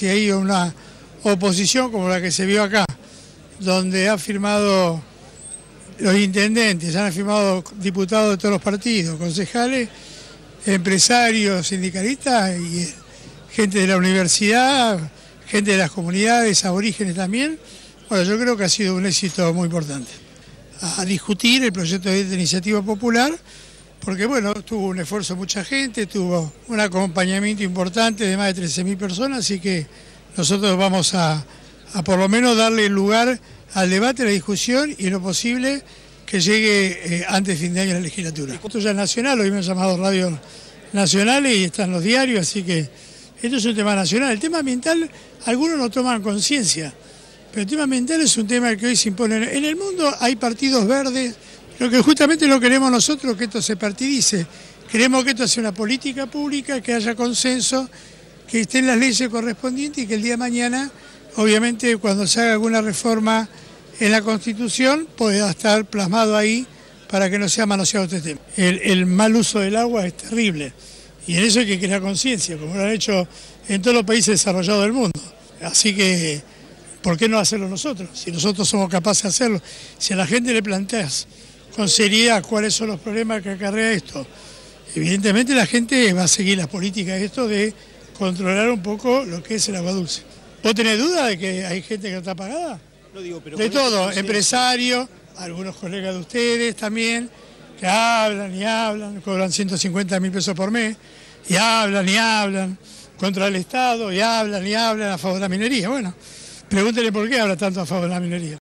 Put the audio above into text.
si hay una oposición como la que se vio acá, donde han firmado los intendentes, han firmado diputados de todos los partidos, concejales, empresarios, sindicalistas y gente de la universidad, gente de las comunidades, aborígenes también. Bueno, yo creo que ha sido un éxito muy importante. A discutir el proyecto de iniciativa popular, porque bueno, tuvo un esfuerzo mucha gente, tuvo un acompañamiento importante de más de 13.000 personas, así que nosotros vamos a por lo menos darle lugar al debate, a la discusión y en lo posible que llegue antes de fin de año la legislatura. Esto ya es nacional, hoy me han llamado radios nacionales y están los diarios, así que esto es un tema nacional. El tema ambiental, algunos no toman conciencia, pero el tema ambiental es un tema que hoy se impone. En el mundo hay partidos verdes, lo que justamente lo queremos nosotros, que esto se partidice. Queremos que esto sea una política pública, que haya consenso, que estén las leyes correspondientes y que el día de mañana, obviamente, cuando se haga alguna reforma en la Constitución, pueda estar plasmado ahí para que no sea manoseado este tema. El mal uso del agua es terrible y en eso hay que crear conciencia, como lo han hecho en todos los países desarrollados del mundo. Así que, ¿por qué no hacerlo nosotros? Si nosotros somos capaces de hacerlo, si a la gente le planteas con seriedad cuáles son los problemas que acarrea esto, evidentemente la gente va a seguir las políticas de esto de controlar un poco lo que es el agua dulce. ¿Vos tenés duda de que hay gente que no está pagada? No digo, pero de todo, empresarios, algunos colegas de ustedes también, que hablan y hablan, cobran 150.000 pesos por mes, y hablan contra el Estado, y hablan a favor de la minería. Bueno, pregúntenle por qué habla tanto a favor de la minería.